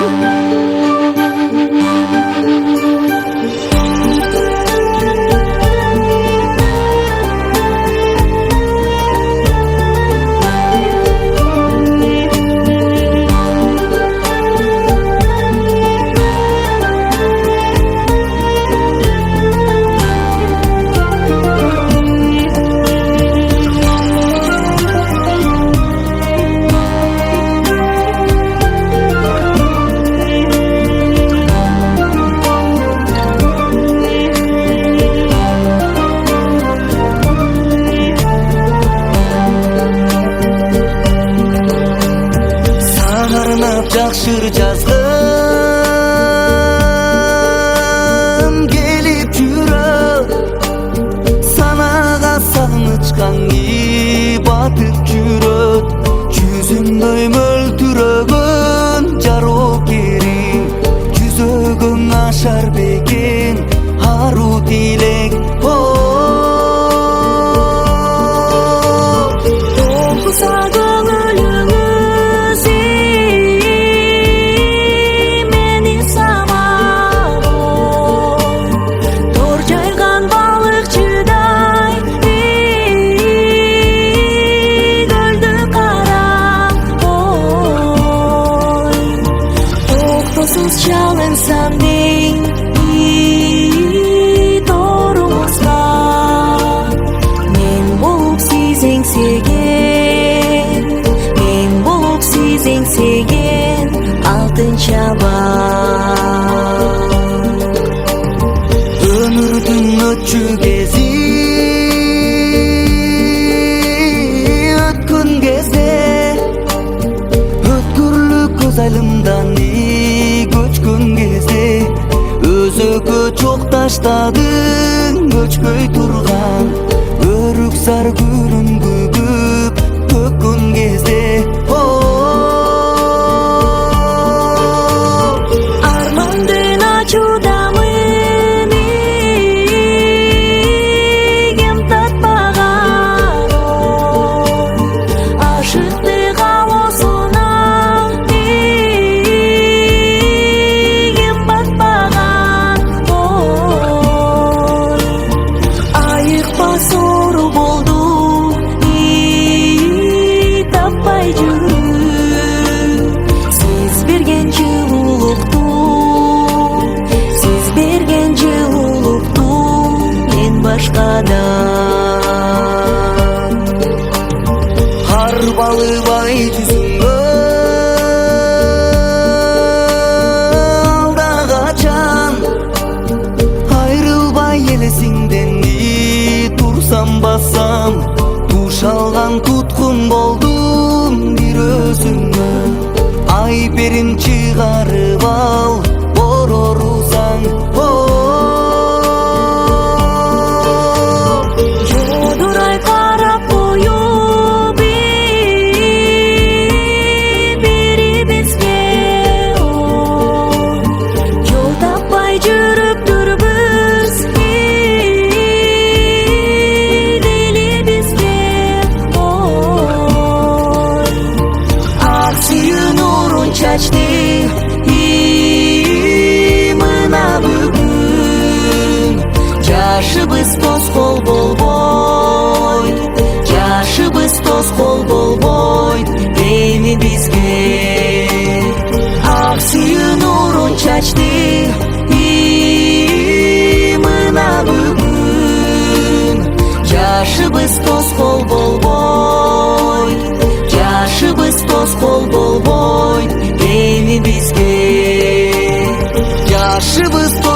Жакшыр жазгым келип жүрөт, санага сагынычкан батып жүрөт. Жүзүмдөй мөлтүрөгөн жарокери, жүзөгөң ашар бекен ару тилек. Çalınsam değil doğrumuzda, men bulup sizin sevgen, men bulup sizin sevgen altın çaban. Ömürdün ötçü kezi, ötkün кезде, ötküрлük көз айылымдан көчкөн кезде, өзөккө чок таштадың көчпөй турган өрүк сар гүлүн күгүп төккөн кезде. Армандын ачуудамын ким татпаган, ашыктык алоосуна Арбалыбай жүзүңгө алда качан, айрылбай элесиңден турсам бассам, туш алган туткун болдум бир өзүңө. Айперим чыгарып ал борорусаң, жодурай карап коюп бирибизге, жол таппай жүрүптүрбүз дилибизге. Ак сүйүү нурун чачты мына бүгүн, жашыбыз тоскоол болбойт, жашыбыз тоскоол болбойт эми бизге. Ак сүйүү нурун чачты мына бүгүн, жашыбыз тоскоол болбойт, жашыбыз тоскоол болбойт эми бизге. Жашыбыз